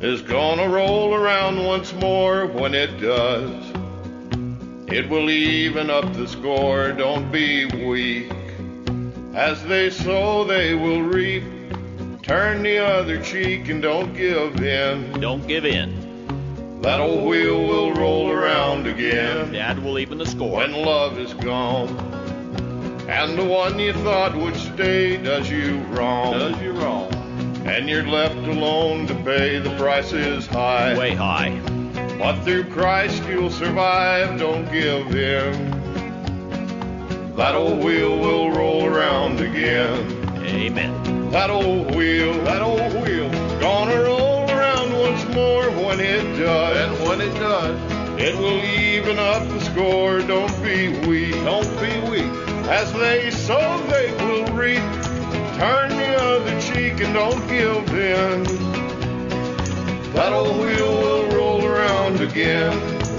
is gonna roll around once more. When it does, it will even up the score. Don't be weak. As they sow, they will reap. Turn the other cheek and don't give in. Don't give in. That old wheel will roll around again. Dad will even the score. When love is gone, and the one you thought would stay does you wrong. And you're left alone to pay. The price is high. Way high. But through Christ you'll survive. Don't give in. That old wheel will roll around again. Amen. That old wheel, gonna roll around once more. When it does, and when it does, it will even up the score. Don't be weak. As they sow, they will reap. Turn the other cheek and don't give in. That old wheel will roll around again.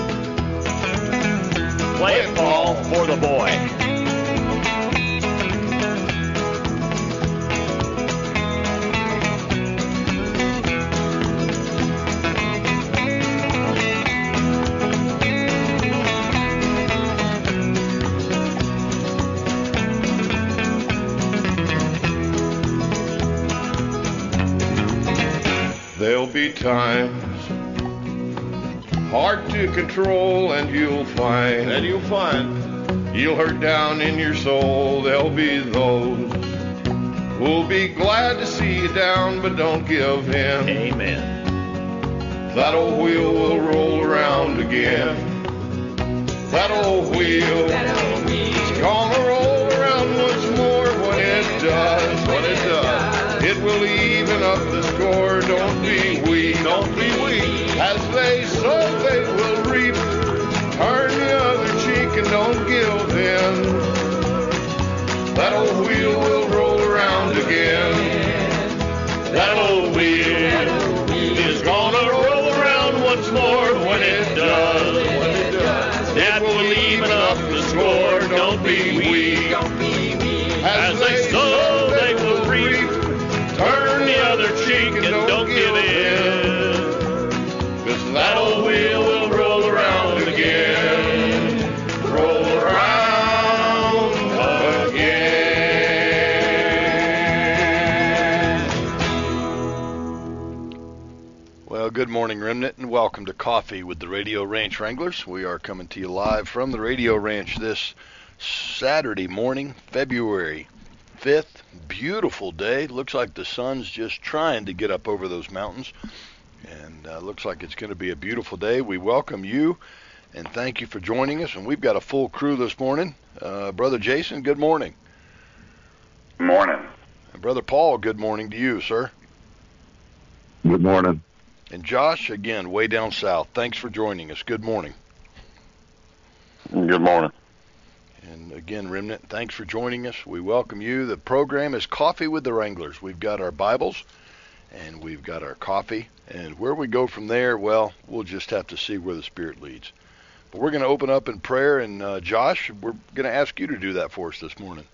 Play it, Paul, for the boy. There'll be times hard to control, and you'll find you'll hurt down in your soul. There'll be those who'll be glad to see you down, but don't give in. Amen. That old wheel will roll around again. That old wheel is gonna roll around once more. When it does, it will even up the score. Don't be weak. As they sow, they will reap. Turn the other cheek and don't give in. That old wheel will roll around again. That old wheel is gonna roll around once more. When it does, it will even up the score. Don't be weak. As they sow, they will reap. Turn the other cheek and don't give in. 'Cause that old wheel will roll around again. Roll around again. Well, good morning, Remnant, and welcome to Coffee with the Radio Ranch Wranglers. We are coming to you live from the Radio Ranch this Saturday morning, February 5th. Beautiful day. Looks like the sun's just trying to get up over those mountains, and looks like it's going to be a beautiful day. We welcome you and thank you for joining us, and we've got a full crew this morning. Brother Jason, good morning. Good morning. And Brother Paul, good morning to you, sir. Good morning. And Josh, again, way down south, thanks for joining us. Good morning. Good morning. And again, Remnant, thanks for joining us. We welcome you. The program is Coffee with the Wranglers. We've got our Bibles and we've got our coffee. And where we go from there, well, we'll just have to see where the Spirit leads. But we're going to open up in prayer. And Josh, we're going to ask you to do that for us this morning.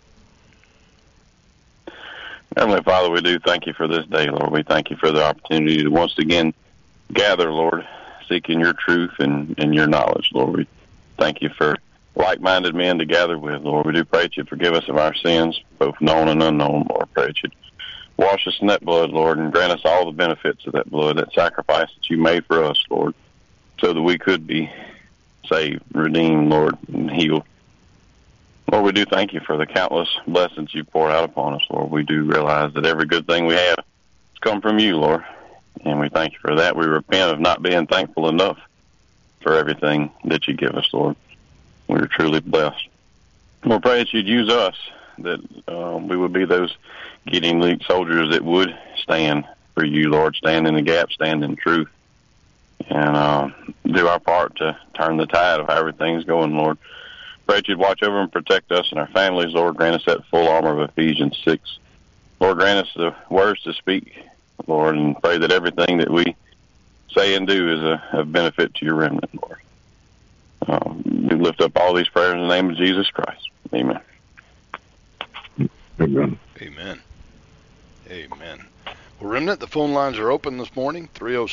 Heavenly Father, we do thank you for this day, Lord. We thank you for the opportunity to once again gather, Lord, seeking your truth and your knowledge, Lord. We thank you for like-minded men to gather with, Lord. We do pray that you forgive us of our sins, both known and unknown, Lord. Pray that you wash us in that blood, Lord, and grant us all the benefits of that blood, that sacrifice that you made for us, Lord, so that we could be saved, redeemed, Lord, and healed. Lord, we do thank you for the countless blessings you pour out upon us, Lord. We do realize that every good thing we have has come from you, Lord, and we thank you for that. We repent of not being thankful enough for everything that you give us, Lord. We are truly blessed. Lord, pray that you'd use us, that we would be those Gideon League soldiers that would stand for you, Lord, stand in the gap, stand in truth, and do our part to turn the tide of how everything's going, Lord. Pray that you'd watch over and protect us and our families, Lord. Grant us that full armor of Ephesians 6. Lord, grant us the words to speak, Lord, and pray that everything that we say and do is a benefit to your remnant, Lord. We lift up all these prayers in the name of Jesus Christ. Amen. Amen. Amen. Amen. Well, Remnant, the phone lines are open this morning,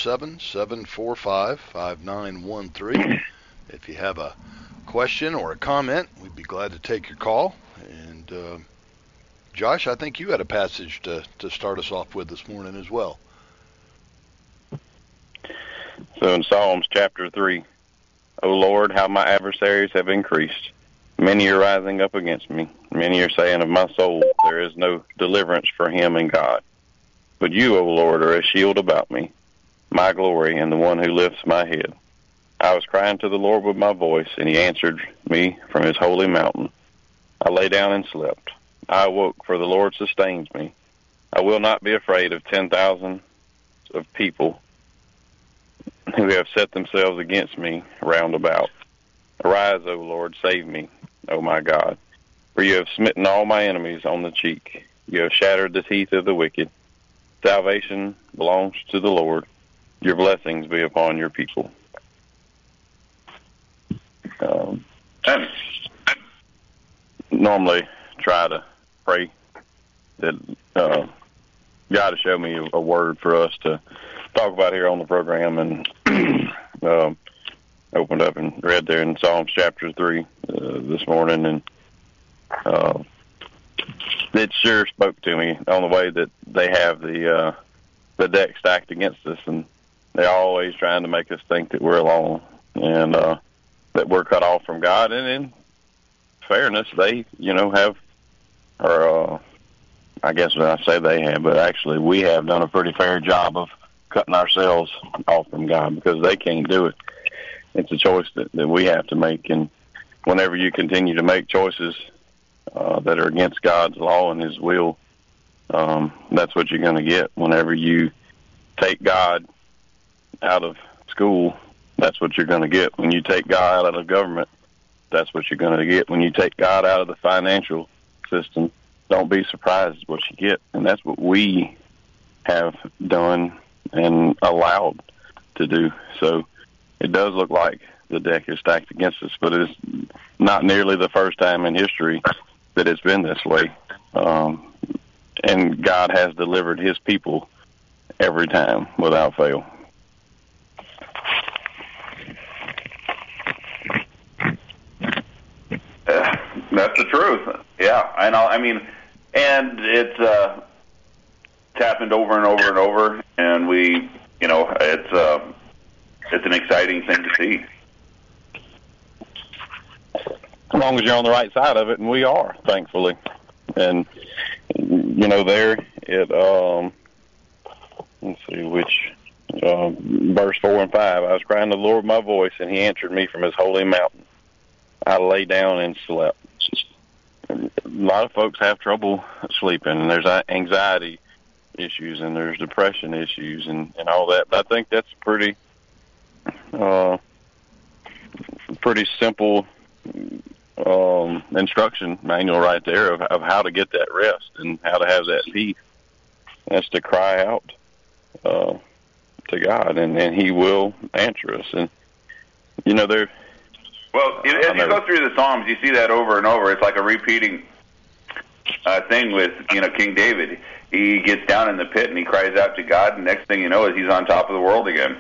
307-745-5913. If you have a question or a comment, we'd be glad to take your call. And Josh, I think you had a passage to start us off with this morning as well. So in Psalms chapter 3, O Lord, how my adversaries have increased. Many are rising up against me. Many are saying of my soul, there is no deliverance for him in God. But you, O Lord, are a shield about me, my glory, and the one who lifts my head. I was crying to the Lord with my voice, and he answered me from his holy mountain. I lay down and slept. I awoke, for the Lord sustains me. I will not be afraid of 10,000 of people who have set themselves against me round about. Arise, O Lord, save me, O my God. For you have smitten all my enemies on the cheek. You have shattered the teeth of the wicked. Salvation belongs to the Lord. Your blessings be upon your people. I normally try to pray that God to show me a word for us to talk about here on the program, and opened up and read there in Psalms chapter 3 this morning, and it sure spoke to me on the way that they have the deck stacked against us, and they're always trying to make us think that we're alone and that we're cut off from God. And in fairness, they, have, or I guess when I say they have, but actually we have done a pretty fair job of cutting ourselves off from God, because they can't do it. It's a choice that we have to make, and whenever you continue to make choices that are against God's law and his will, that's what you're going to get. Whenever you take God out of school, that's what you're going to get. When you take God out of government, that's what you're going to get. When you take God out of the financial system, don't be surprised what you get. And that's what we have done and allowed to do. So it does look like the deck is stacked against us, but it's not nearly the first time in history that it's been this way. And God has delivered his people every time without fail. That's the truth. Yeah, I know. I mean, and it's happened over and over and over, and we, it's an exciting thing to see. As long as you're on the right side of it, and we are, thankfully. And there it let's see which verse 4 and 5. I was crying to the Lord with my voice, and he answered me from his holy mountain. I lay down and slept. A lot of folks have trouble sleeping, and there's anxiety issues, and there's depression issues, and all that. But I think that's pretty simple instruction manual right there of how to get that rest and how to have that peace. That's to cry out to God, and he will answer us. And there. Well, as you go through the Psalms, you see that over and over. It's like a repeating thing with King David. He gets down in the pit and he cries out to God, and next thing you know is he's on top of the world again.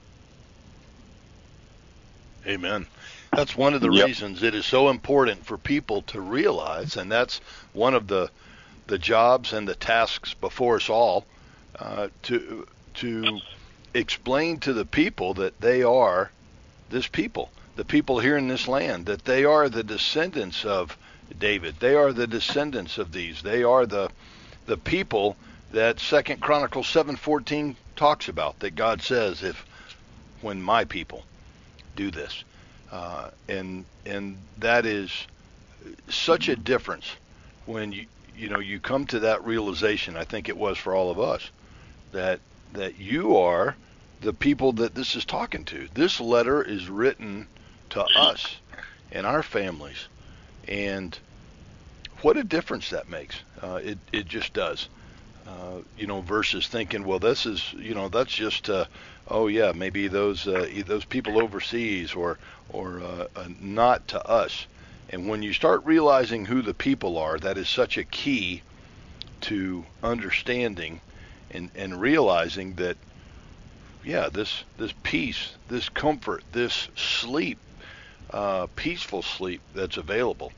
Amen. That's one of the reasons it is so important for people to realize, and that's one of the jobs and the tasks before us all, to explain to the people that they are this people, the people here in this land, that they are the descendants of David. They are the descendants of these. They are the people that 2 Chronicles 7:14 talks about, that God says, when my people do this. And that is such a difference when you come to that realization. I think it was for all of us that you are the people that this is talking to. This letter is written to us and our families, and what a difference that makes. It just does. Versus thinking, well, this is, that's just, maybe those people overseas or not to us. And when you start realizing who the people are, that is such a key to understanding and realizing that, yeah, this peace, this comfort, this sleep, peaceful sleep that's available.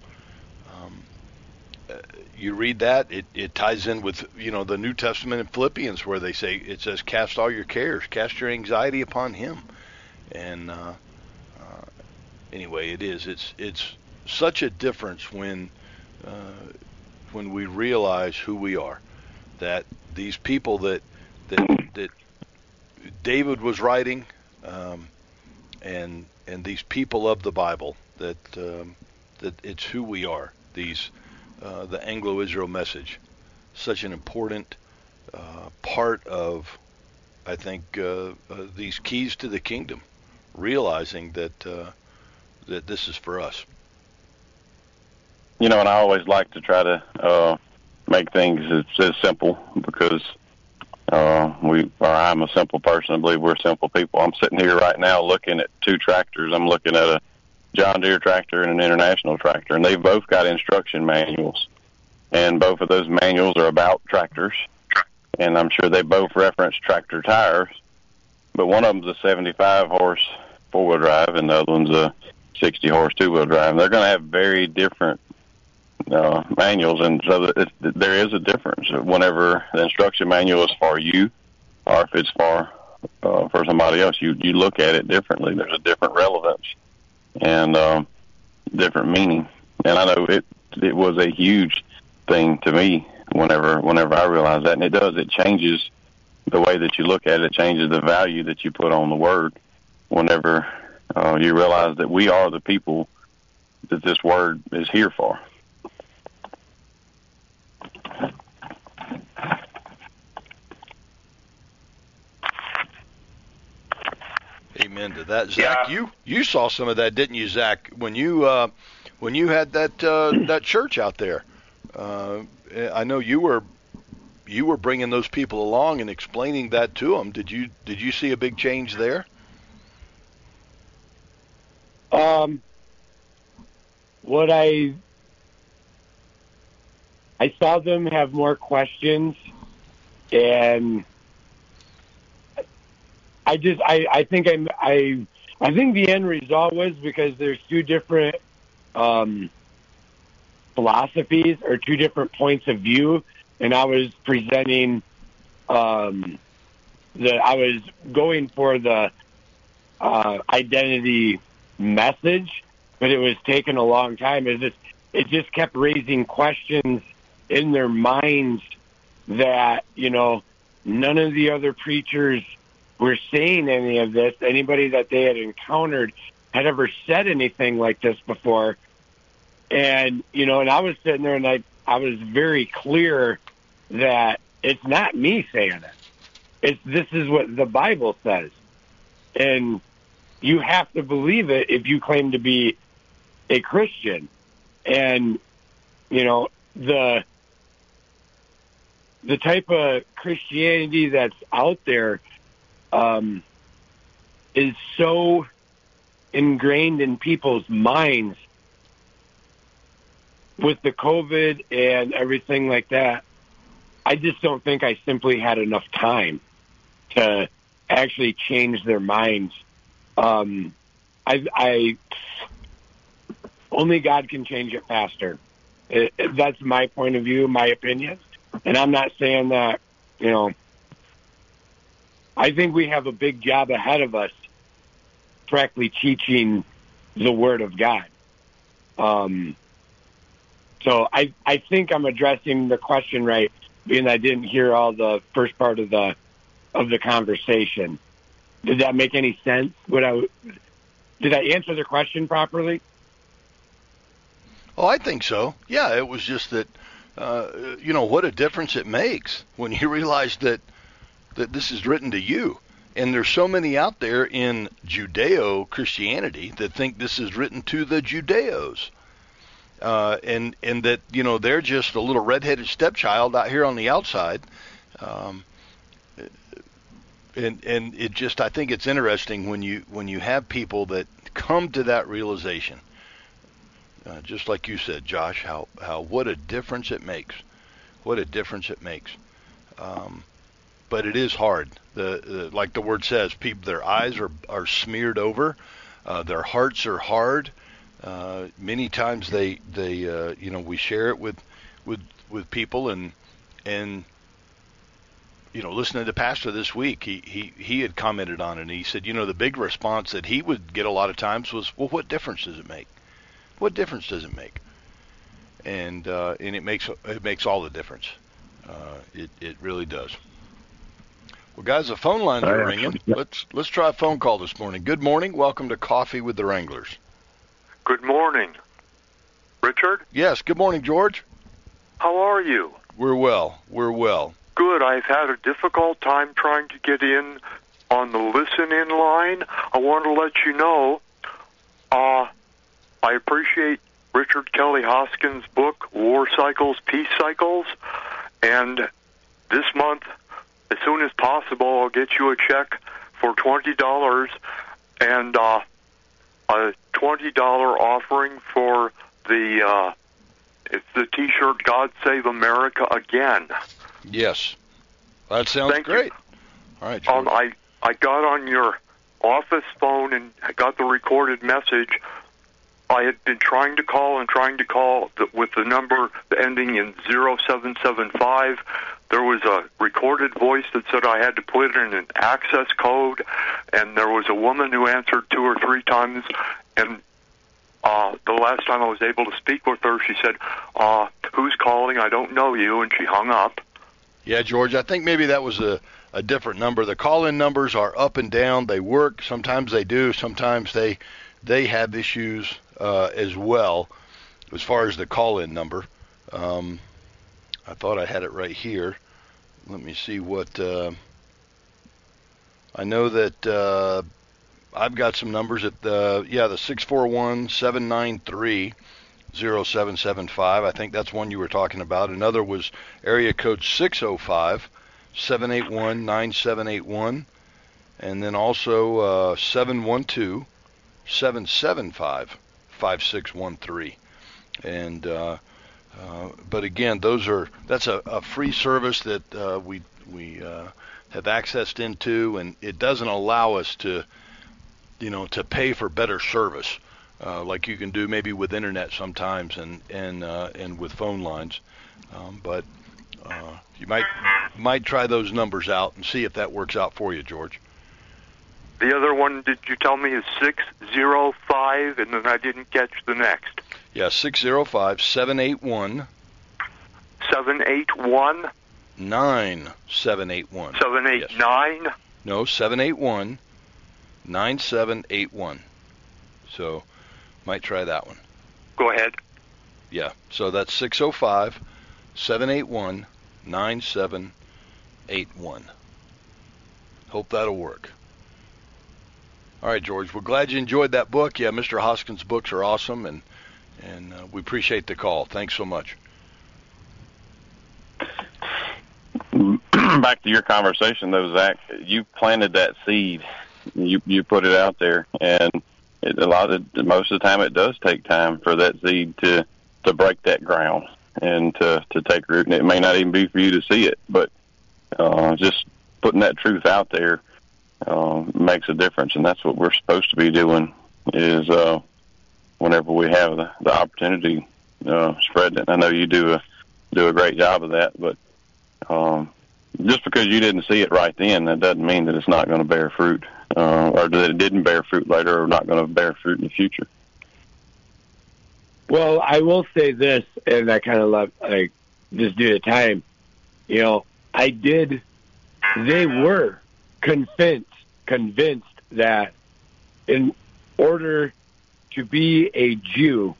You read that, it ties in with, the New Testament in Philippians, where it says, cast all your cares, cast your anxiety upon him. And anyway, it's such a difference when we realize who we are, that these people that David was writing, and these people of the Bible, that it's who we are. The Anglo-Israel message, such an important part of, I think, these keys to the kingdom, realizing that this is for us. And I always like to try to make things as simple, because I'm a simple person. I believe we're simple people. I'm sitting here right now looking at two tractors. I'm looking at a John Deere tractor and an International tractor, and they've both got instruction manuals, and both of those manuals are about tractors, and I'm sure they both reference tractor tires, but one of them's a 75 horse four-wheel drive and the other one's a 60 horse two-wheel drive, and they're going to have very different manuals, and so there is a difference whenever the instruction manual is for you or if it's for somebody else. You look at it differently. There's a different relevance and different meaning. And I know it was a huge thing to me whenever I realized that, and it changes the way that you look at it. It changes the value that you put on the word whenever you realize that we are the people that this word is here for. Amen to that, Zach. Yeah. You saw some of that, didn't you, Zach? When you had that church out there, I know you were bringing those people along and explaining that to them. Did you see a big change there? What I saw them have more questions, and I think the end result was because there's two different philosophies or two different points of view, and I was presenting I was going for the identity message, but it was taking a long time. It just kept raising questions in their minds that, none of the other preachers were saying any of this. Anybody that they had encountered had ever said anything like this before. And, and I was sitting there and I was very clear that it's not me saying it. This is what the Bible says. And you have to believe it if you claim to be a Christian. And, the type of Christianity that's out there is so ingrained in people's minds with the COVID and everything like that. I just don't think I simply had enough time to actually change their minds. I only God can change it faster. That's my point of view, my opinion. And I'm not saying that, I think we have a big job ahead of us correctly teaching the Word of God. So I think I'm addressing the question right, being I didn't hear all the first part of the conversation. Did that make any sense? Did I answer the question properly? Oh, I think so. Yeah, it was just that, what a difference it makes when you realize that this is written to you. And there's so many out there in Judeo-Christianity that think this is written to the Judeos. And that, they're just a little redheaded stepchild out here on the outside. And it just, I think it's interesting when you have people that come to that realization, just like you said, Josh, how what a difference it makes. What a difference it makes. but it is hard. Like the word says, people, their eyes are smeared over, their hearts are hard. Many times they we share it with people, and listening to Pastor this week, he had commented on it, and he said, the big response that he would get a lot of times was, well, what difference does it make? What difference does it make? And it makes all the difference. It really does. Well, guys, the phone lines are ringing. Let's try a phone call this morning. Good morning. Welcome to Coffee with the Wranglers. Good morning. Richard? Yes, good morning, George. How are you? We're well. Good. I've had a difficult time trying to get in on the listen-in line. I want to let you know, I appreciate Richard Kelly Hoskins' book, War Cycles, Peace Cycles, and this month, as soon as possible, I'll get you a check for $20 and a $20 offering for it's the T-shirt "God Save America Again." Yes, that sounds Thank great. You. All right, George. I got on your office phone and I got the recorded message. I had been trying to call with the number ending in 0775. There was a recorded voice that said I had to put in an access code, and there was a woman who answered 2 or 3 times, and the last time I was able to speak with her, she said, "Who's calling? I don't know you," and she hung up. Yeah, George, I think maybe that was a different number. The call-in numbers are up and down. They work. Sometimes they do. Sometimes they have issues as well as far as the call-in number. I thought I had it right here. Let me see what... I know that I've got some numbers at the 641-793-0775. I think that's one you were talking about. Another was area code 605-781-9781. And then also 712-775-5613. And but again, that's a free service that we have accessed into, and it doesn't allow us to pay for better service like you can do maybe with internet sometimes and with phone lines. But you might try those numbers out and see if that works out for you, George. The other one, did you tell me, is 605, and then I didn't catch the next. Yeah, 605-781. 781? 9781. 789? Yes. No, 781-9781. So, might try that one. Go ahead. Yeah, so that's 605-781-9781. Hope that'll work. All right, George, we're glad you enjoyed that book. Yeah, Mr. Hoskins' books are awesome, and we appreciate the call. Thanks so much. Back to your conversation, though, Zach, you planted that seed. You put it out there, and most of the time it does take time for that seed to break that ground and to take root. And it may not even be for you to see it, but just putting that truth out there makes a difference, and that's what we're supposed to be doing. Is whenever we have the opportunity, spreading it. I know you do a great job of that, but just because you didn't see it right then, that doesn't mean that it's not going to bear fruit, or that it didn't bear fruit later, or not going to bear fruit in the future. Well, I will say this, and I kind of love, just due to time, they were convinced that in order to be a Jew,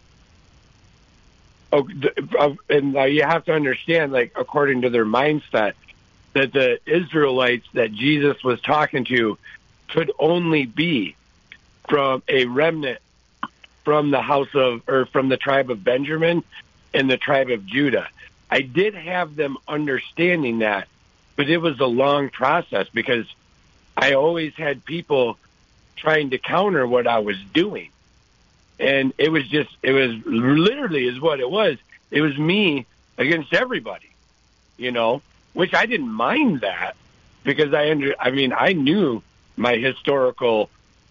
and you have to understand, according to their mindset, that the Israelites that Jesus was talking to could only be from a remnant from the from the tribe of Benjamin and the tribe of Judah. I did have them understanding that, but it was a long process because I always had people trying to counter what I was doing. And it was literally is what it was. It was me against everybody, which I didn't mind that. because I knew my historical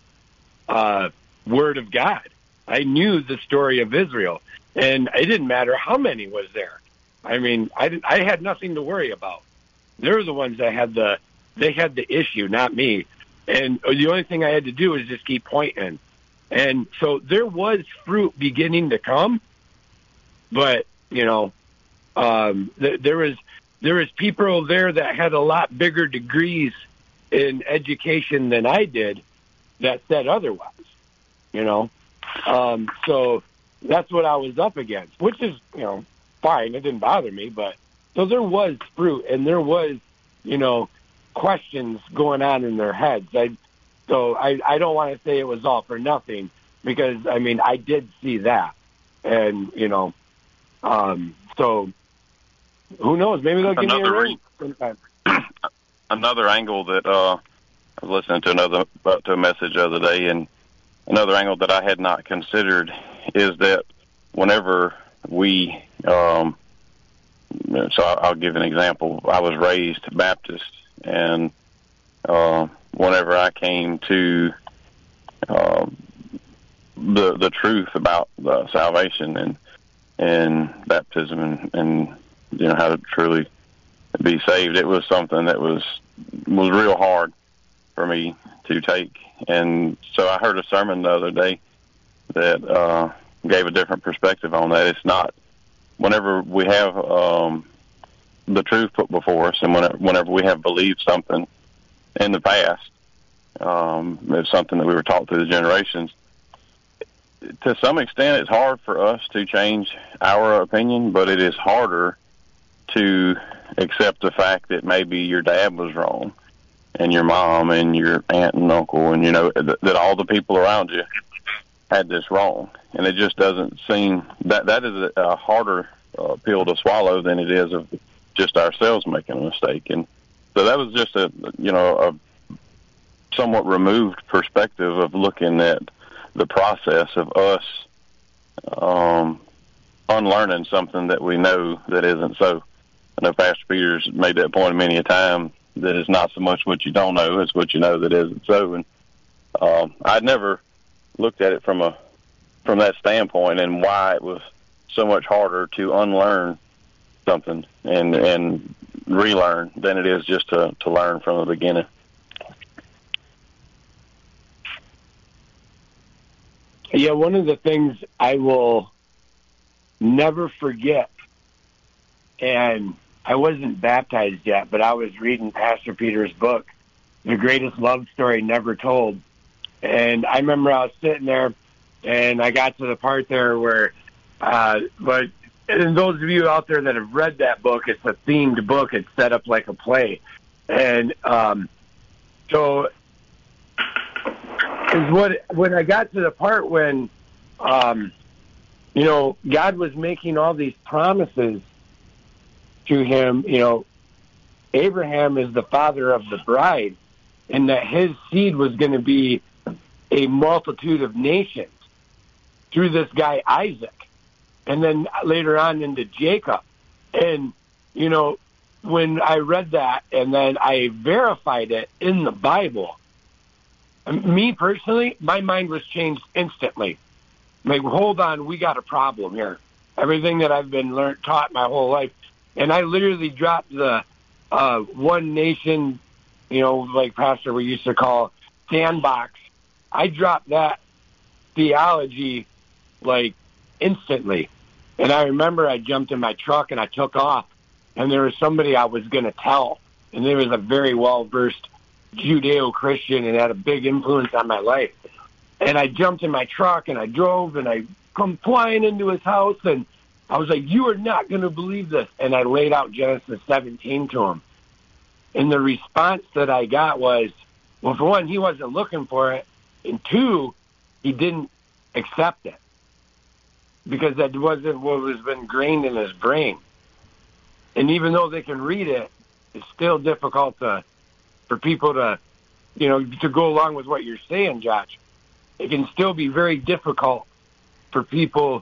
word of God. I knew the story of Israel, and it didn't matter how many was there. I mean, I had nothing to worry about. They're the ones that had the issue, not me. And the only thing I had to do was just keep pointing. And so there was fruit beginning to come, but there was people there that had a lot bigger degrees in education than I did that said otherwise. So that's what I was up against, which is fine. It didn't bother me, but so there was fruit and there was questions going on in their heads. I don't want to say it was all for nothing, because I did see that, and so who knows? Maybe they'll give me a ring sometime. Another angle that I was listening to a message the other day, and another angle that I had not considered is that whenever we, so I'll give an example. I was raised Baptist, and whenever I came to the truth about salvation and baptism and how to truly be saved, it was something that was real hard for me to take. And so I heard a sermon the other day that gave a different perspective on that. It's not whenever we have the truth put before us, and whenever we have believed something in the past, it's something that we were taught through the generations. To some extent, it's hard for us to change our opinion, but it is harder to accept the fact that maybe your dad was wrong, and your mom and your aunt and uncle, and that all the people around you had this wrong. And it just doesn't seem that is a harder pill to swallow than it is of just ourselves making a mistake. And so that was just a somewhat removed perspective of looking at the process of us unlearning something that we know that isn't so. I know Pastor Peter's made that point many a time, that it's not so much what you don't know, it's what you know that isn't so. And I'd never looked at it from that standpoint, and why it was so much harder to unlearn something and relearn than it is just to learn from the beginning. Yeah, one of the things I will never forget, and I wasn't baptized yet, but I was reading Pastor Peter's book, The Greatest Love Story Never Told. And I remember I was sitting there, and I got to the part there where, and those of you out there that have read that book, it's a themed book. It's set up like a play. And so when I got to the part when, God was making all these promises to him, Abraham is the father of the bride, and that his seed was going to be a multitude of nations through this guy Isaac, and then later on into Jacob. And, when I read that and then I verified it in the Bible, me personally, my mind was changed instantly. Like, hold on, we got a problem here. Everything that I've been taught my whole life. And I literally dropped the one nation, like Pastor we used to call sandbox. I dropped that theology like instantly. And I remember I jumped in my truck and I took off. And there was somebody I was going to tell. And there was a very well-versed Judeo-Christian and had a big influence on my life. And I jumped in my truck and I drove and I come flying into his house, and I was like, you are not going to believe this. And I laid out Genesis 17 to him. And the response that I got was, well, for one, he wasn't looking for it. And two, he didn't accept it because that wasn't what was been ingrained in his brain. And even though they can read it, it's still difficult for people to go along with what you're saying, Josh. It can still be very difficult for people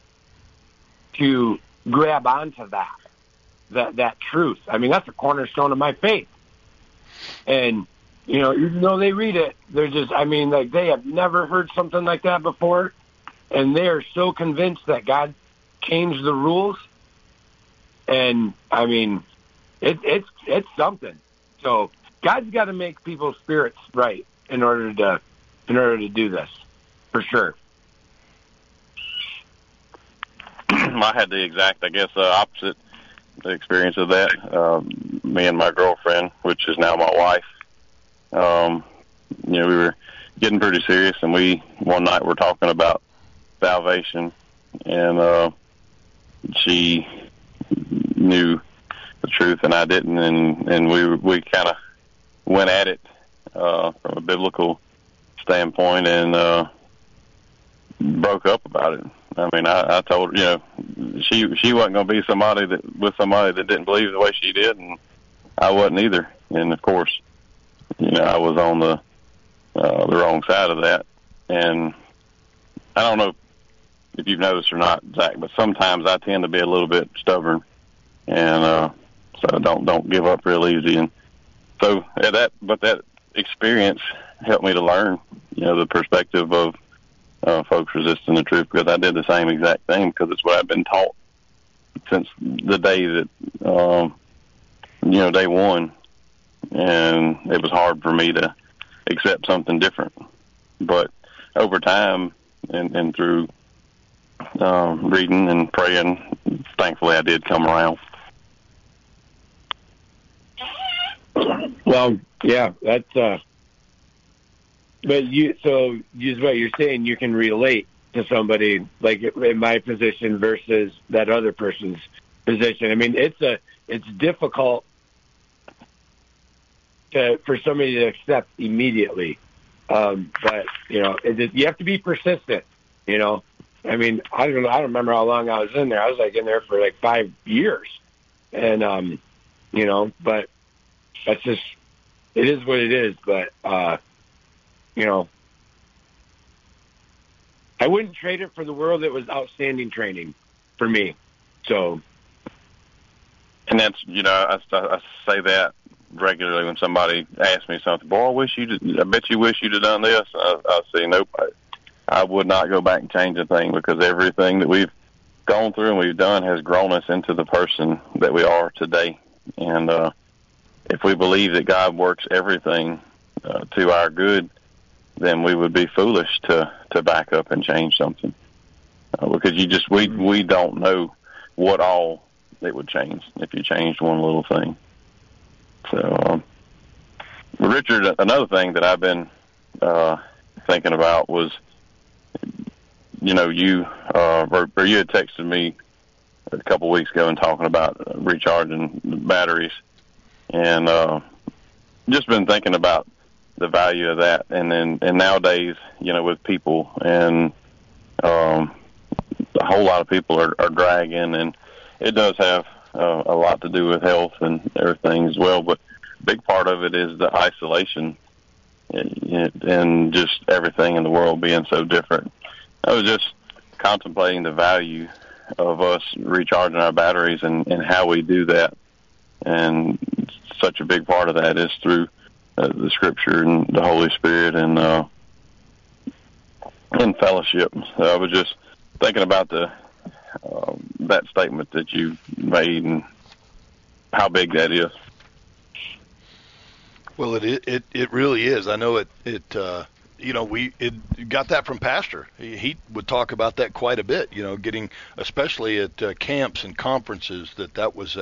to grab onto that truth. I mean, that's a cornerstone of my faith. And, you know, even though they read it, they're just, I mean, like, they have never heard something like that before, and they are so convinced that God changed the rules. And, I mean, it's something. So God's got to make people's spirits right in order to do this, for sure. I had the exact, I guess, opposite experience of that. Me and my girlfriend, which is now my wife, you know, we were getting pretty serious, and one night we're talking about salvation, and she knew the truth and I didn't, and we kind of went at it from a biblical standpoint, and broke up about it. I mean, I told her, you know, she wasn't going to be somebody that didn't believe the way she did, and I wasn't either. And of course, you know, I was on the wrong side of that. And I don't know if you've noticed or not, Zach, but sometimes I tend to be a little bit stubborn, and so don't give up real easy. And so that experience helped me to learn, you know, the perspective of folks resisting the truth, because I did the same exact thing, because it's what I've been taught since the day that, you know, day one. And it was hard for me to accept something different. But over time and through reading and praying, thankfully I did come around. Well, yeah, that's, but what you're saying, you can relate to somebody like in my position versus that other person's position. I mean, it's difficult for somebody to accept immediately. But you know, you have to be persistent, you know. I mean, I don't remember how long I was in there. I was like in there for like 5 years, and you know, but that's just, it is what it is. But you know, I wouldn't trade it for the world. It was outstanding training for me. So, and that's, you know, I say that regularly when somebody asks me something. Boy, I bet you wish you'd have done this. I say, nope, I would not go back and change a thing, because everything that we've gone through and we've done has grown us into the person that we are today. And if we believe that God works everything to our good, then we would be foolish to back up and change something, because we don't know what all it would change if you changed one little thing. So, Richard, another thing that I've been thinking about was, you know, you had texted me a couple weeks ago and talking about recharging batteries, and just been thinking about the value of that, and nowadays, you know, with people, and a whole lot of people are dragging, and it does have a lot to do with health and everything as well, but a big part of it is the isolation and just everything in the world being so different. I was just contemplating the value of us recharging our batteries and how we do that, and such a big part of that is through the Scripture and the Holy Spirit and fellowship. So I was just thinking about that statement that you made and how big that is. Well, it really is. I know it you know, we got that from Pastor. He would talk about that quite a bit, you know, getting, especially at camps and conferences, that was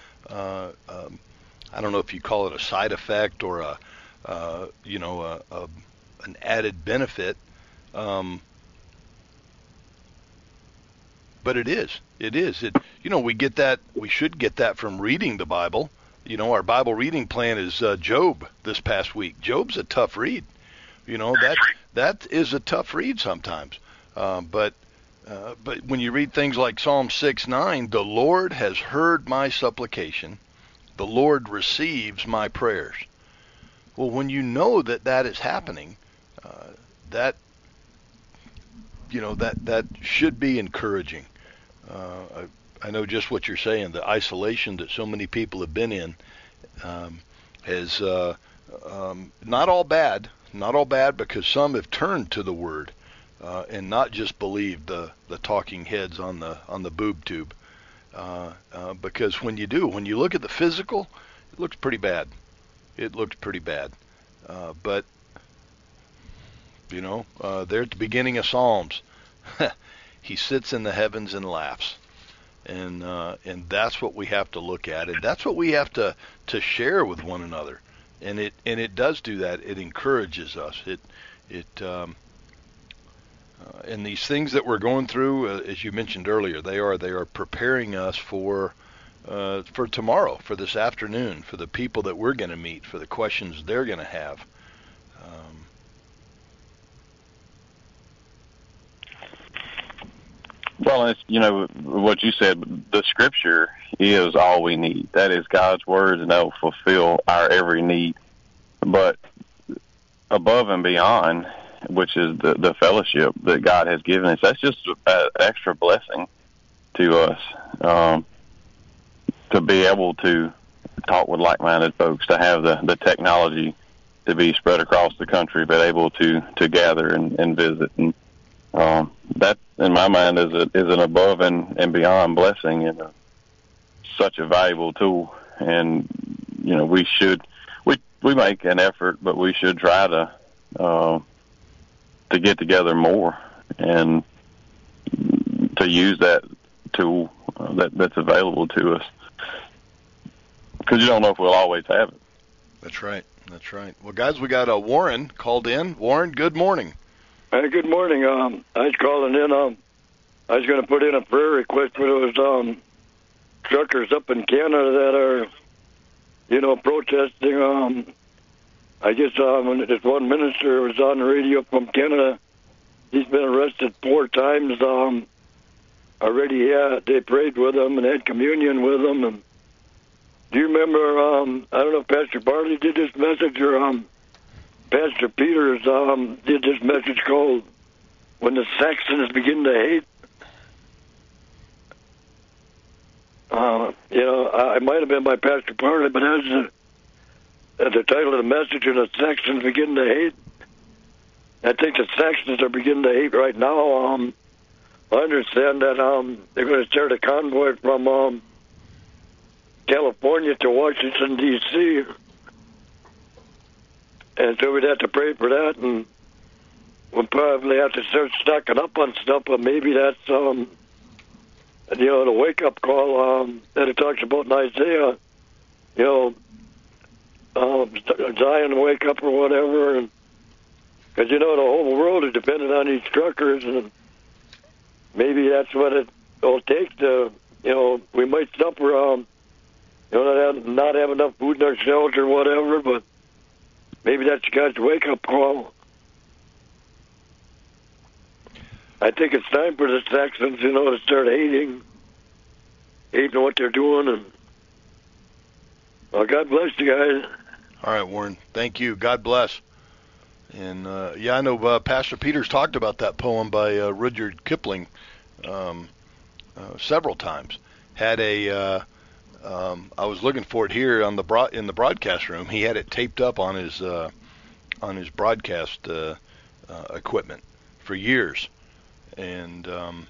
I don't know if you call it a side effect or you know, an added benefit, but it is. You know, we should get that from reading the Bible. You know, our Bible reading plan is Job this past week. Job's a tough read. You know, that is a tough read sometimes. But when you read things like Psalm 6:9, the Lord has heard my supplication. The Lord receives my prayers. Well, when you know that is happening, that should be encouraging. I know just what you're saying. The isolation that so many people have been in has not all bad, because some have turned to the Word and not just believed the talking heads on the boob tube. Because when you look at the physical, it looks pretty bad. But there at the beginning of Psalms, he sits in the heavens and laughs. And that's what we have to look at, and that's what we have to share with one another, and it does do that. It encourages us. And these things that we're going through, as you mentioned earlier, they are preparing us for tomorrow, for this afternoon, for the people that we're going to meet, for the questions they're going to have. Well, it's, what you said, the Scripture is all we need. That is God's words, and that will fulfill our every need. But above and beyond, which is the fellowship that God has given us, that's just an extra blessing to us, to be able to talk with like-minded folks, to have the technology to be spread across the country, but able to gather and visit. And that, in my mind, is an above and beyond blessing, and such a valuable tool. And we make an effort, but we should try to get together more and to use that tool that's available to us, because you don't know if we'll always have it. That's right. Well, guys, we got Warren called in. Warren, good morning. Good morning. I was calling in. I was going to put in a prayer request for those truckers up in Canada that are, protesting. I guess when this one minister was on the radio from Canada, he's been arrested 4 times already. Yeah, they prayed with him and had communion with him. And do you remember? I don't know if Pastor Barley did this message or Pastor Peters did this message called "When the Saxons Begin to Hate." I might have been by Pastor Barley, but that's the title of the message, "And the Saxons Begin to Hate." I think the Saxons are beginning to hate right now. I understand that they're going to start a convoy from California to Washington, D.C., and so we'd have to pray for that, and we'll probably have to start stocking up on stuff, but maybe that's, the wake-up call that it talks about in Isaiah, Zion wake up or whatever, and because, the whole world is dependent on these truckers, and maybe that's what it'll take to, we might suffer, not have enough food in our shelves or whatever, but maybe that's God's wake-up call. I think it's time for the Saxons, to start hating what they're doing. And well, God bless you guys. All right, Warren. Thank you. God bless. And I know Pastor Peters talked about that poem by Rudyard Kipling several times. Had a I was looking for it here in the broadcast room. He had it taped up on his broadcast equipment for years, and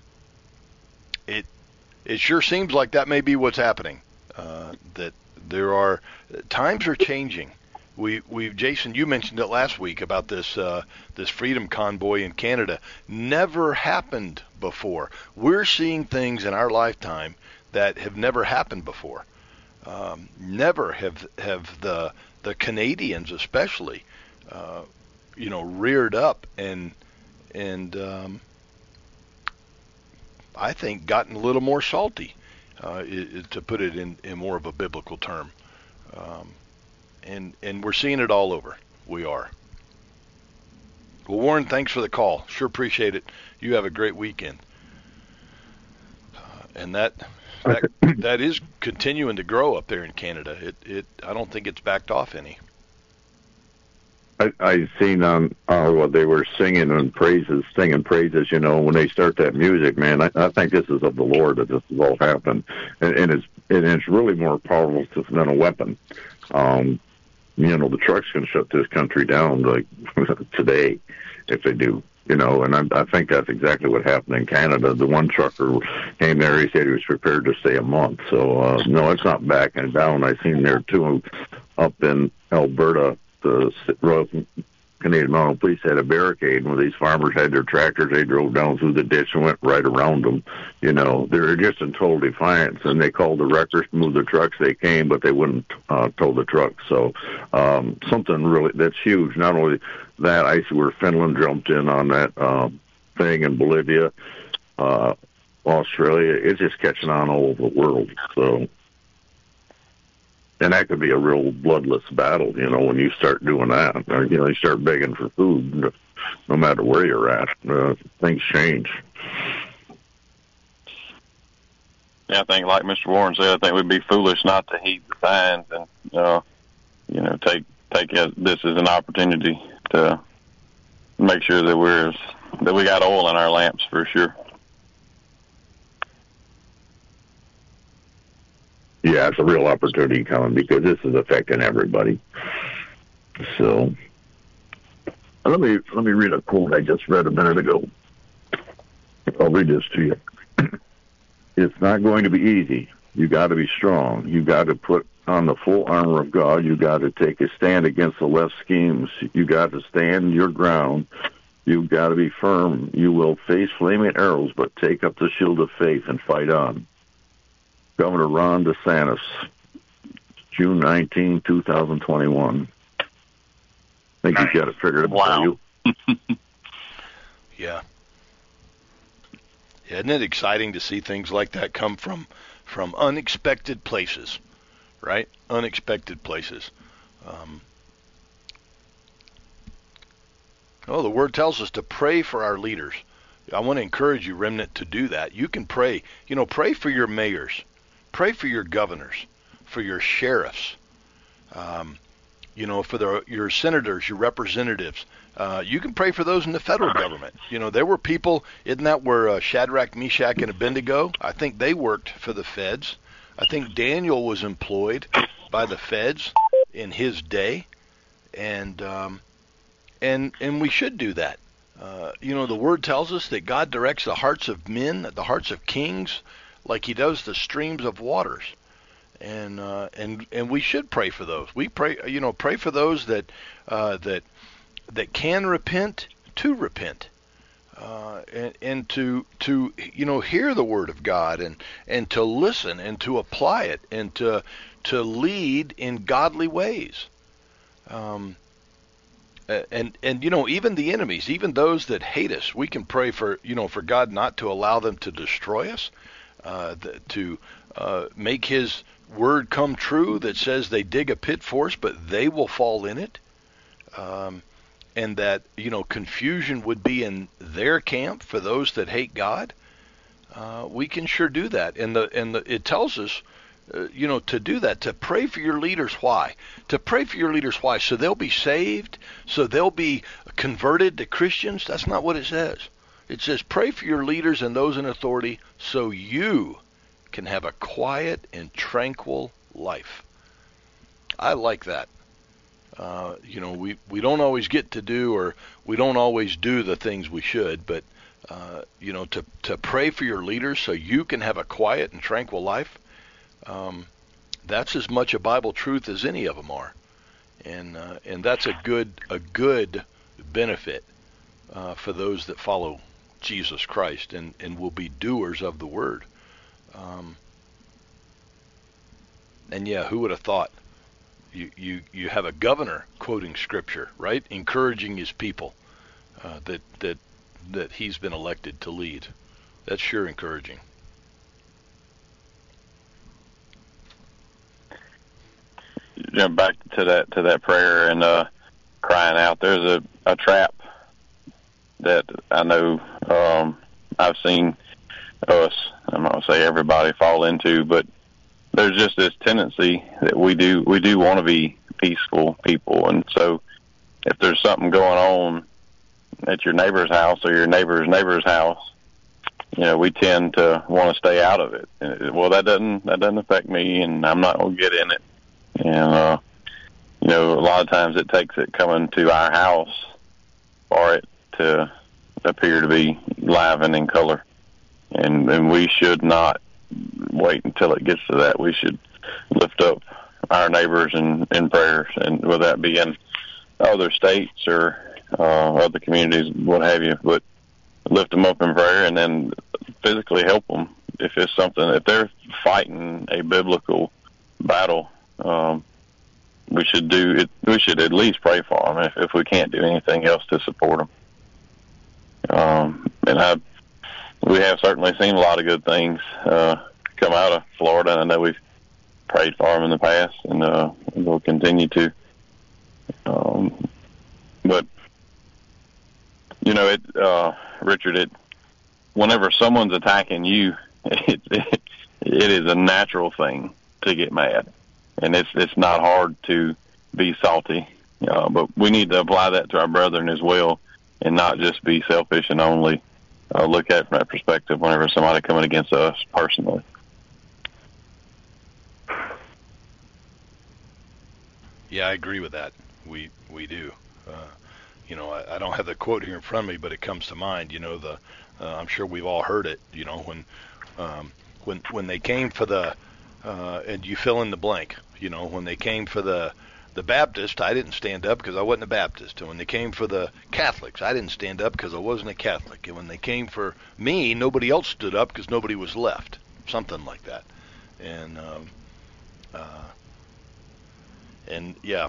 it sure seems like that may be what's happening. That there are times are changing. Jason, you mentioned it last week about this freedom convoy in Canada. Never happened before. We're seeing things in our lifetime that have never happened before. Never have the Canadians especially, reared up and I think gotten a little more salty, to put it in more of a biblical term. And we're seeing it all over. We are. Well, Warren, thanks for the call. Sure appreciate it. You have a great weekend. And that is continuing to grow up there in Canada. I don't think it's backed off any. I seen what they were singing praises, when they start that music, man. I think this is of the Lord that this has all happened, and it's really more powerful than a weapon. the trucks can shut this country down like today if they do. And I think that's exactly what happened in Canada. The one trucker came there. He said he was prepared to stay a month. So, no, it's not backing down. I seen there, too, up in Alberta, the Royal Canadian Mounted Police had a barricade, and when these farmers had their tractors, they drove down through the ditch and went right around them. They were just in total defiance, and they called the wreckers to move the trucks. They came, but they wouldn't tow the trucks. So something really that's huge. Not only that, I see where Finland jumped in on that thing in Bolivia, Australia. It's just catching on all over the world. So. And that could be a real bloodless battle, when you start doing that. You start begging for food, no matter where you're at. Things change. Yeah, I think, like Mr. Warren said, I think we'd be foolish not to heed the signs and, take this as an opportunity to make sure that we got oil in our lamps for sure. Yeah, it's a real opportunity coming because this is affecting everybody. So, let me read a quote I just read a minute ago. I'll read this to you. It's not going to be easy. You got to be strong. You got to put on the full armor of God. You got to take a stand against the left schemes. You got to stand your ground. You've got to be firm. You will face flaming arrows, but take up the shield of faith and fight on. Governor Ron DeSantis, June 19, 2021. I think he's got it figured out. Wow. Yeah. Isn't it exciting to see things like that come from unexpected places, right? Unexpected places. The Word tells us to pray for our leaders. I want to encourage you, Remnant, to do that. You can pray. Pray for your mayors. Pray for your governors, for your sheriffs, for your senators, your representatives. You can pray for those in the federal government. There were people, isn't that where Shadrach, Meshach, and Abednego, I think they worked for the feds. I think Daniel was employed by the feds in his day, and we should do that. The Word tells us that God directs the hearts of men, the hearts of kings, like He does the streams of waters, and we should pray for those. We pray for those that can repent, to repent, and to hear the Word of God and to listen and to apply it and to lead in godly ways. And even the enemies, even those that hate us, we can pray for God not to allow them to destroy us, to make His word come true that says they dig a pit for us, but they will fall in it, and that confusion would be in their camp for those that hate God. We can sure do that, and it tells us. To do that, to pray for your leaders. Why? To pray for your leaders. Why? So they'll be saved, so they'll be converted to Christians. That's not what it says. It says pray for your leaders and those in authority so you can have a quiet and tranquil life. I like that. We don't always get to do, or we don't always do the things we should, but to pray for your leaders so you can have a quiet and tranquil life. That's as much a Bible truth as any of them are, and that's a good benefit for those that follow Jesus Christ and will be doers of the Word. And yeah, who would have thought? You have a governor quoting Scripture, right, encouraging his people that he's been elected to lead. That's sure encouraging. Back to that prayer and crying out. There's a trap that I know I've seen us, I'm not gonna say everybody, fall into, but there's just this tendency that we do want to be peaceful people, and so if there's something going on at your neighbor's house or your neighbor's house, we tend to want to stay out of it. Well, that doesn't affect me, and I'm not gonna get in it. And a lot of times it takes it coming to our house for it to appear to be live and in color. And we should not wait until it gets to that. We should lift up our neighbors in prayers, and whether that be in other states or other communities, what have you, but lift them up in prayer and then physically help them if it's something, if they're fighting a biblical battle. We should do it. We should at least pray for them if we can't do anything else to support them. And we have certainly seen a lot of good things come out of Florida, and I know we've prayed for them in the past, and we'll continue to. But Richard, whenever someone's attacking you, it is a natural thing to get mad, and it's not hard to be salty. But we need to apply that to our brethren as well, and not just be selfish and only look at it from that perspective whenever somebody coming against us personally. Yeah, I agree with that. We do. I don't have the quote here in front of me, but it comes to mind. I'm sure we've all heard it. When they came for the and you fill in the blank. When they came for the Baptist, I didn't stand up because I wasn't a Baptist. And when they came for the Catholics, I didn't stand up because I wasn't a Catholic. And when they came for me, nobody else stood up because nobody was left. Something like that. And yeah,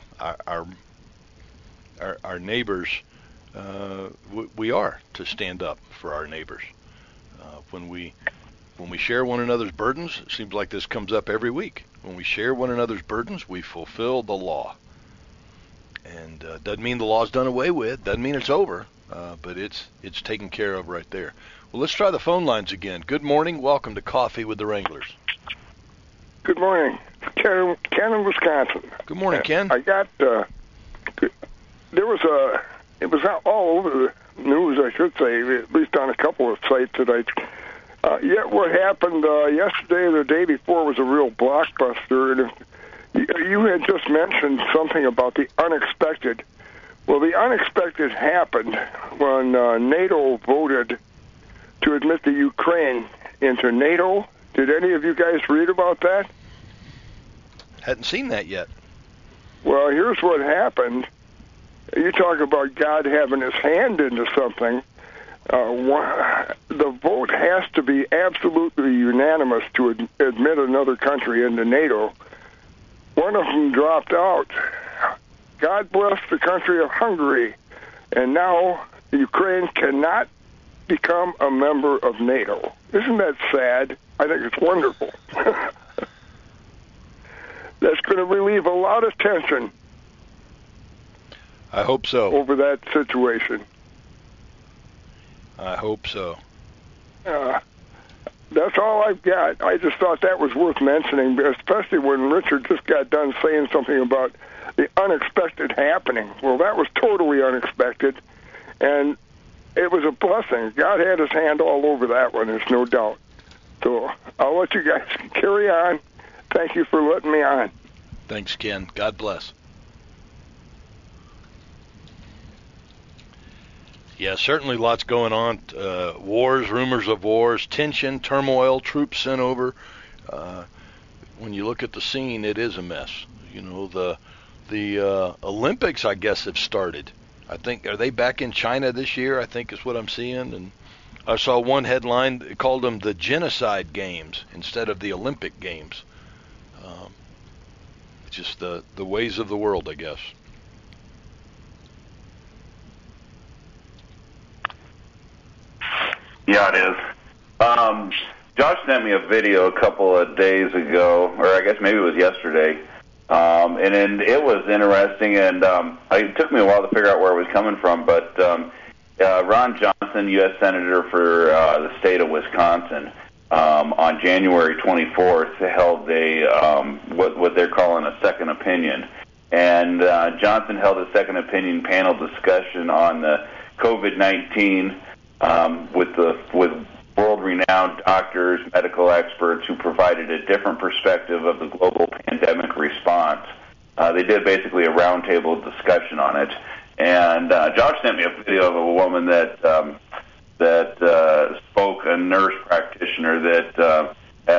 our neighbors, we are to stand up for our neighbors. When we share one another's burdens, it seems like this comes up every week. When we share one another's burdens, we fulfill the law. And doesn't mean the law's done away with, doesn't mean it's over, but it's taken care of right there. Well, let's try the phone lines again. Good morning. Welcome to Coffee with the Wranglers. Good morning. Ken in Wisconsin. Good morning, Ken. I got, it was all over the news, I should say, at least on a couple of sites that yet what happened yesterday or the day before was a real blockbuster. And you had just mentioned something about the unexpected. Well, the unexpected happened when NATO voted to admit the Ukraine into NATO. Did any of you guys read about that? Hadn't seen that yet. Well, here's what happened. You talk about God having his hand into something. The vote has to be absolutely unanimous to admit another country into NATO. One of them dropped out. God bless the country of Hungary. And now Ukraine cannot become a member of NATO. Isn't that sad? I think it's wonderful. That's going to relieve a lot of tension. I hope so. Over that situation. I hope so. That's all I've got. I just thought that was worth mentioning, especially when Richard just got done saying something about the unexpected happening. Well, that was totally unexpected, and it was a blessing. God had his hand all over that one, there's no doubt. So I'll let you guys carry on. Thank you for letting me on. Thanks, Ken. God bless. Yeah, certainly lots going on. Wars, rumors of wars, tension, turmoil, troops sent over. When you look at the scene, it is a mess. The Olympics, I guess, have started. I think, are they back in China this year? I think is what I'm seeing. And I saw one headline that called them the Genocide Games instead of the Olympic Games. Just the ways of the world, I guess. Yeah, it is. Josh sent me a video a couple of days ago, or I guess maybe it was yesterday, and then it was interesting, and it took me a while to figure out where it was coming from, but Ron Johnson, U.S. Senator for the state of Wisconsin, on January 24th held a what they're calling a second opinion, and Johnson held a second opinion panel discussion on the COVID-19 with world-renowned doctors, medical experts who provided a different perspective of the global pandemic response. they did basically a roundtable discussion on it. And Josh sent me a video of a woman that spoke, a nurse practitioner that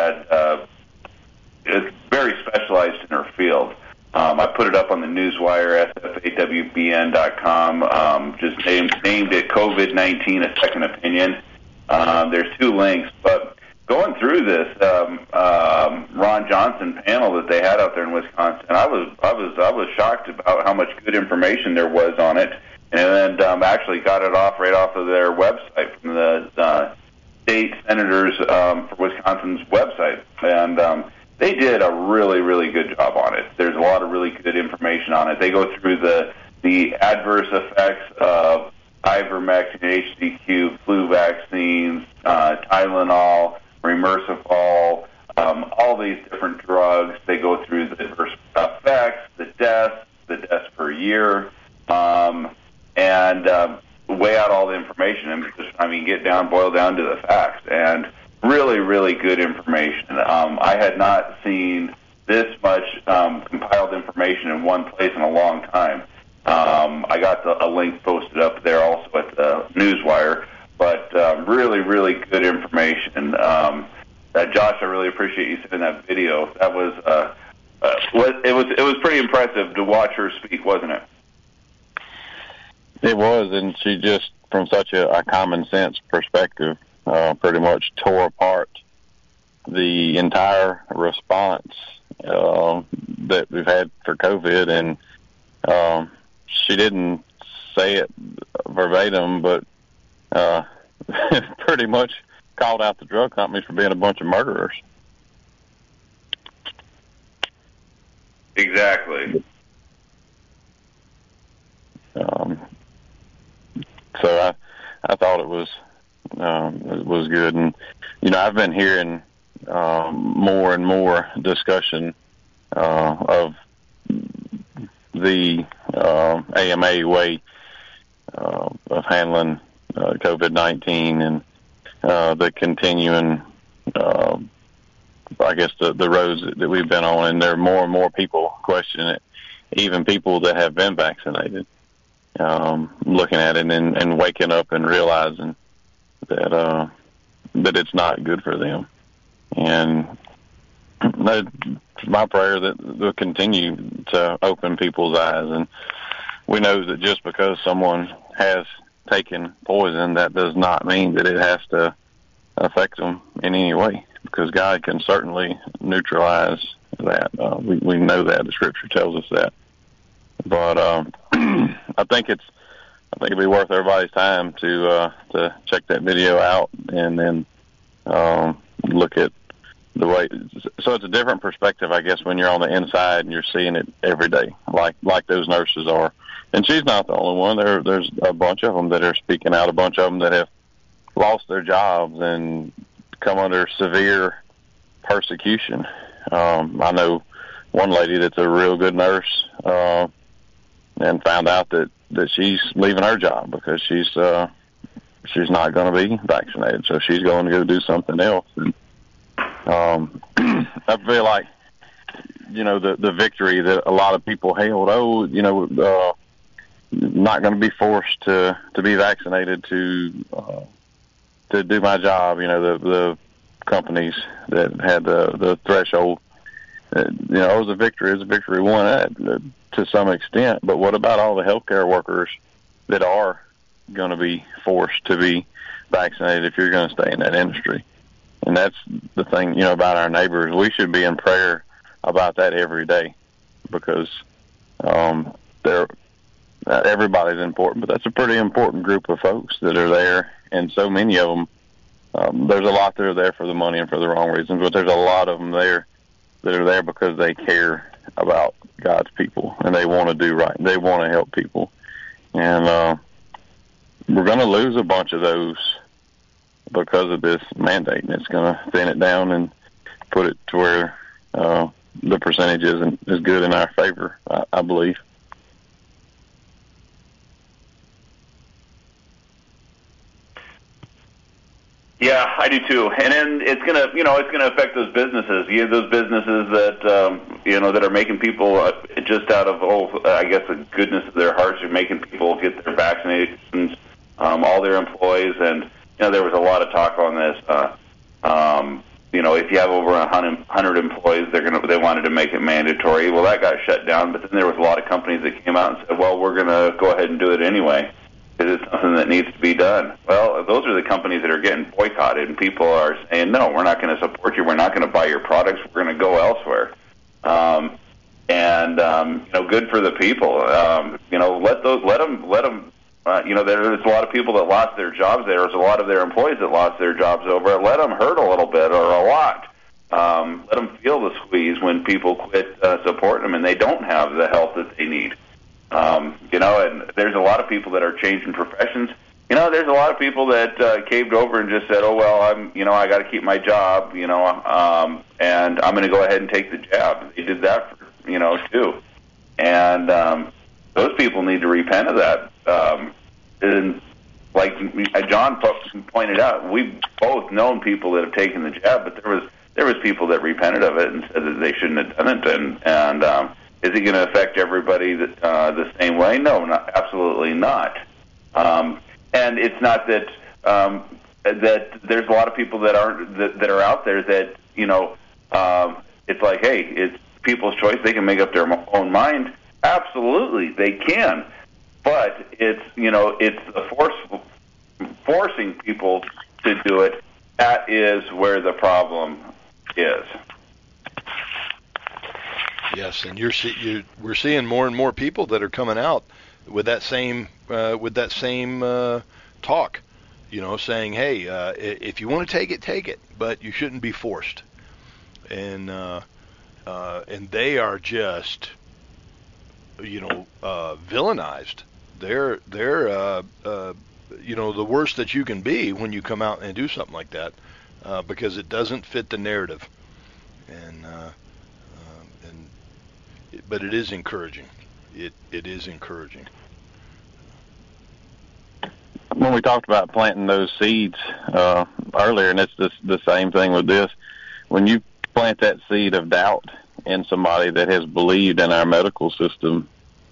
is very specialized in her field. I put it up on the Newswire, SFAWBN.com. Just named it COVID-19: A Second Opinion. There's 2 links, but going through this Ron Johnson panel that they had out there in Wisconsin, I was shocked about how much good information there was on it, and then actually got it right off of their website from the state senators for Wisconsin's website, and they did a really, really good job on it. There's a lot of really good information on it. They go through the adverse effects of ivermectin, HCQ, flu vaccines, Tylenol, Remercifol, all these different drugs. They go through the adverse effects, the deaths per year, and weigh out all the information and just, boil down to the facts. And really, really good information. I had not seen this much compiled information in one place in a long time. I got a link posted up there also at the Newswire, but really, really good information. Josh, I really appreciate you sending that video. That was it was pretty impressive to watch her speak, wasn't it? It was, and she just, from such a common sense perspective, pretty much tore apart the entire response that we've had for COVID, and she didn't say it verbatim, but pretty much called out the drug companies for being a bunch of murderers. Exactly. So I thought it was good, and I've been hearing more and more discussion of the AMA way of handling COVID-19 and the continuing, I guess, the roads that we've been on, and there are more and more people questioning it, even people that have been vaccinated, looking at it and waking up and realizing that it's not good for them. And it's my prayer that they'll continue to open people's eyes. And we know that just because someone has taken poison, that does not mean that it has to affect them in any way, because God can certainly neutralize that. We know that. The Scripture tells us that. But I think it'd be worth everybody's time to check that video out and then look at the way. So it's a different perspective, I guess, when you're on the inside and you're seeing it every day, like those nurses are. And she's not the only one. There's a bunch of them that are speaking out. A bunch of them that have lost their jobs and come under severe persecution. I know one lady that's a real good nurse, and found out that she's leaving her job because she's not going to be vaccinated, so she's going to go do something else. And I feel like, the victory that a lot of people hailed, not going to be forced to be vaccinated to do my job. The companies that had the threshold, it was a victory. It's a victory won to some extent. But what about all the healthcare workers that are going to be forced to be vaccinated if you're going to stay in that industry? And that's the thing, about our neighbors. We should be in prayer about that every day, because everybody's important, but that's a pretty important group of folks that are there, and so many of them. There's a lot that are there for the money and for the wrong reasons, but there's a lot of them there that are there because they care about God's people and they want to do right. They want to help people, and we're going to lose a bunch of those because of this mandate, and it's going to thin it down and put it to where the percentage is good in our favor, I believe. Yeah, I do too. And then it's gonna affect those businesses. Those businesses that that are making people just out of I guess the goodness of their hearts are making people get their vaccinations, all their employees, and there was a lot of talk on this. If you have over 100 employees, they wanted to make it mandatory. Well, that got shut down. But then there was a lot of companies that came out and said, well, we're going to go ahead and do it anyway because it's something that needs to be done. Well, those are the companies that are getting boycotted, and people are saying, no, we're not going to support you. We're not going to buy your products. We're going to go elsewhere. Good for the people. Let them. There's a lot of people that lost their jobs. There's a lot of their employees that lost their jobs over it. Let them hurt a little bit or a lot. Let them feel the squeeze when people quit supporting them and they don't have the help that they need. And there's a lot of people that are changing professions. There's a lot of people that caved over and just said, oh, well, I got to keep my job, and I'm going to go ahead and take the jab. They did that, too. And those people need to repent of that. And like John pointed out, we've both known people that have taken the jab, but there was people that repented of it and said that they shouldn't have done it. And is it going to affect everybody the same way? No, absolutely not. And it's not that that there's a lot of people that are out there that it's like, hey, it's people's choice. They can make up their own mind. Absolutely, they can. But it's the forcing people to do it. That is where the problem is. Yes, and we're seeing more and more people that are coming out with that same talk. Saying, hey, if you want to take it, but you shouldn't be forced. And they are just villainized. They're the worst that you can be when you come out and do something like that, because it doesn't fit the narrative, but it is encouraging. It is encouraging. When we talked about planting those seeds earlier, and it's the same thing with this, when you plant that seed of doubt in somebody that has believed in our medical system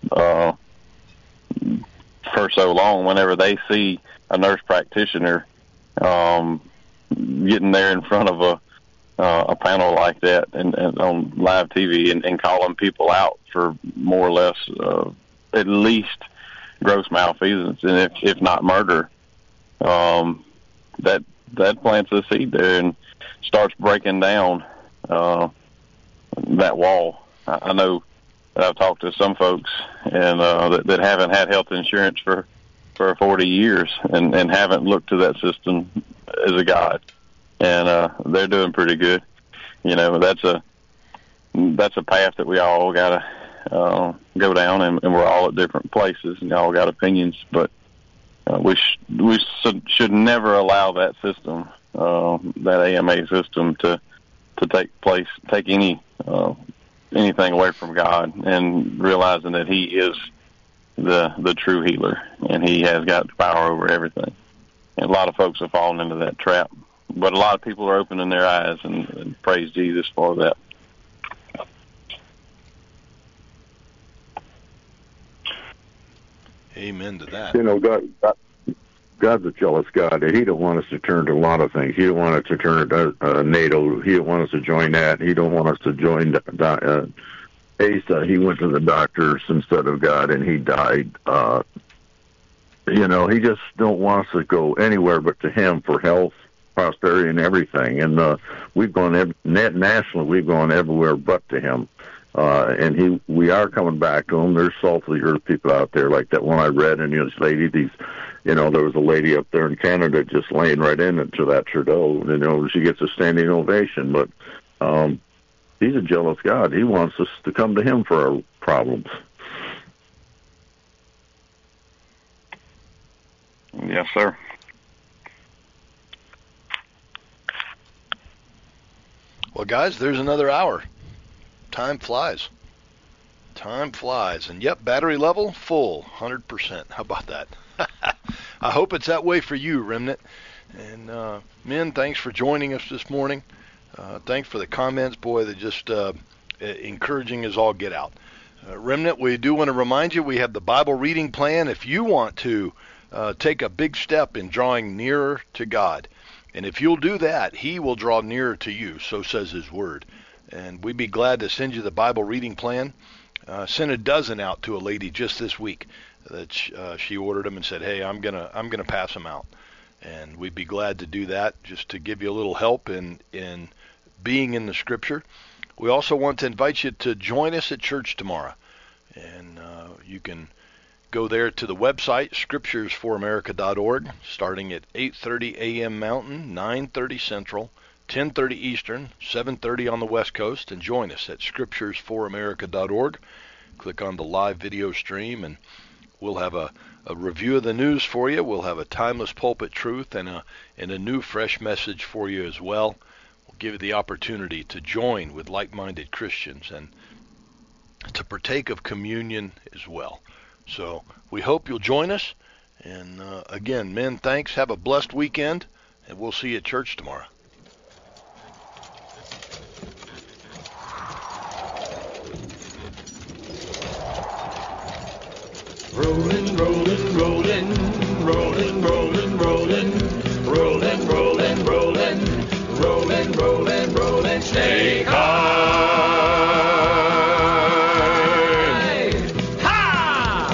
for so long, whenever they see a nurse practitioner getting there in front of a panel like that and on live TV and calling people out for more or less at least gross malfeasance and if not murder, that plants a seed there and starts breaking down that wall. I know that I've talked to some folks and that haven't had health insurance for 40 years and haven't looked to that system as a god, and they're doing pretty good. That's a path that we all gotta go down, and we're all at different places and all got opinions, but we should never allow that system, that AMA system, to take anything away from God, and realizing that He is the true healer and He has got power over everything. And a lot of folks have fallen into that trap, but a lot of people are opening their eyes, and praise Jesus for that. Amen to that. God's a jealous God. He don't want us to turn to a lot of things. He don't want us to turn to NATO. He don't want us to join that. He don't want us to join ASA. He went to the doctors instead of God, and he died. He just don't want us to go anywhere but to Him for health, prosperity, and everything. And we've gone nationally. We've gone everywhere but to Him. And we are coming back to Him. There's salt of the earth people out there, like that one I read, and this lady, there was a lady up there in Canada just laying right into that Trudeau. She gets a standing ovation, but He's a jealous God. He wants us to come to Him for our problems. Yes, sir. Well, guys, there's another hour. Time flies. And yep, battery level full, 100%. How about that? I hope it's that way for you, Remnant. And men, thanks for joining us this morning. Thanks for the comments, boy. They're just encouraging as all get out. Remnant, we do want to remind you we have the Bible reading plan. If you want to take a big step in drawing nearer to God, and if you'll do that, He will draw nearer to you, so says His Word. And we'd be glad to send you the Bible reading plan. Sent a dozen out to a lady just this week that she ordered them and said, "Hey, I'm gonna pass them out." And we'd be glad to do that, just to give you a little help in being in the Scripture. We also want to invite you to join us at church tomorrow. And you can go there to the website, scripturesforamerica.org, starting at 8:30 a.m. Mountain, 9:30 Central, 10:30 Eastern, 7:30 on the West Coast, and join us at scripturesforamerica.org. Click on the live video stream, and we'll have a review of the news for you. We'll have a timeless pulpit truth and a new fresh message for you as well. We'll give you the opportunity to join with like-minded Christians and to partake of communion as well. So we hope you'll join us. And again, men, thanks. Have a blessed weekend, and we'll see you at church tomorrow. Rolling, rolling, rolling, rolling, rolling, rolling, rolling, rolling, rolling, rolling, rolling, rolling, snake high. Ha!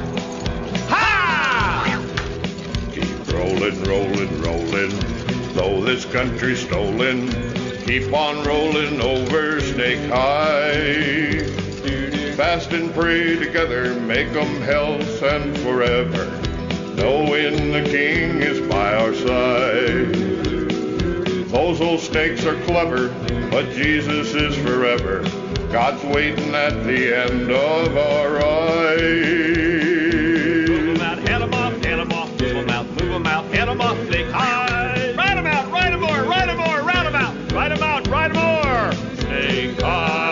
Ha! Keep rolling, rolling, rolling, though this country's stolen. Keep on rolling over Snake High. Fast and pray together, make 'em health and forever, knowing the King is by our side. Those old snakes are clever, but Jesus is forever. God's waiting at the end of our ride. Move 'em out, head 'em off, move 'em out, move 'em out, head 'em off, Snake High. Ride 'em out, ride 'em more, ride 'em more, round 'em out, ride 'em out, ride 'em more, Snake High.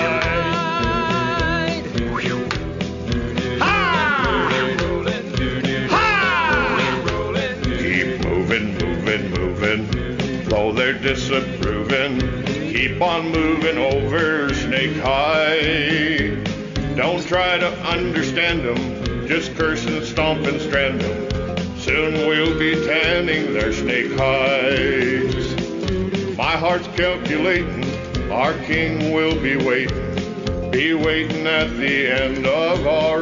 Though they're disapproving, keep on moving over Snake High. Don't try to understand them, just curse and stomp and strand them. Soon we'll be tanning their snake hides. My heart's calculating, our King will be waiting at the end of our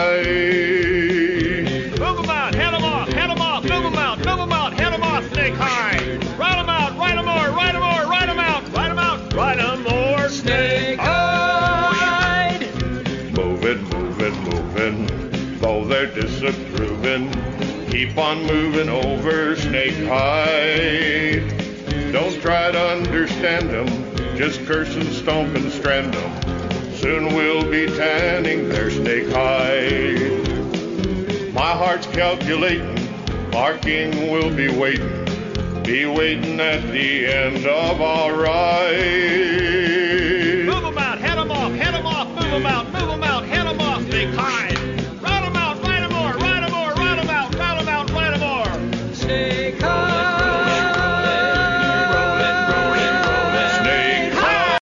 ride. Move 'em out, head 'em off, move 'em out, head 'em off, Snake High. Ride 'em out, ride 'em more, ride 'em more, ride 'em out, ride 'em out, ride 'em more, Snake High. Moving, moving, moving, though they're disapproving, keep on moving over Snake High. Don't try to understand them, just curse and stomp and strand them. Soon we'll be tanning their snake hide. My heart's calculating, our King will be waiting at the end of our ride.